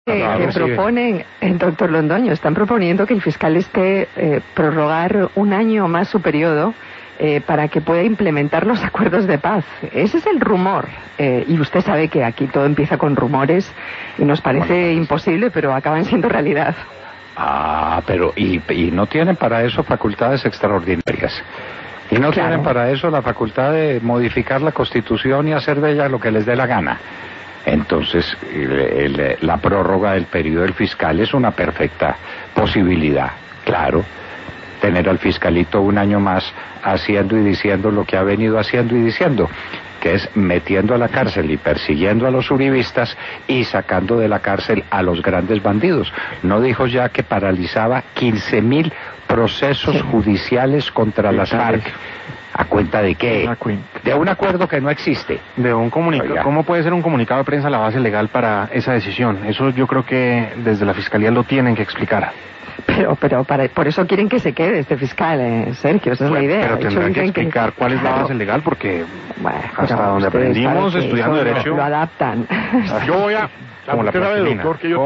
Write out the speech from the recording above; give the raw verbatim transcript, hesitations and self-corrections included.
Que, Claro, que sí. proponen, el doctor Londoño, están proponiendo que el fiscal esté eh, prorrogar un año más su periodo eh, para que pueda implementar los acuerdos de paz. Ese es el rumor. Eh, y usted sabe que aquí todo empieza con rumores y nos parece Bueno, imposible, pero acaban siendo realidad. Ah, pero y, y no tienen para eso facultades extraordinarias. Y no Claro. tienen para eso la facultad de modificar la Constitución y hacer de ella lo que les dé la gana. Entonces, el, el, la prórroga del periodo del fiscal es una perfecta posibilidad, claro. Tener al fiscalito un año más haciendo y diciendo lo que ha venido haciendo y diciendo, que es metiendo a la cárcel y persiguiendo a los uribistas y sacando de la cárcel a los grandes bandidos. ¿No dijo ya que paralizaba quince mil procesos judiciales contra las FARC? ¿A cuenta de qué? De un acuerdo que no existe. De un comunicado. ¿Cómo puede ser un comunicado de prensa la base legal para esa decisión? Eso yo creo que desde la Fiscalía lo tienen que explicar. Pero, pero para, por eso quieren que se quede este fiscal, eh, Sergio, esa es la idea. Pero De hecho, tendrán que dicen explicar cuál es la claro. base legal, porque Bueno, hasta pero donde usted aprendimos sabe que estudiando eso lo- Derecho, Lo adaptan. yo voy a... como la Usted sabe, plastilina. doctor, que yo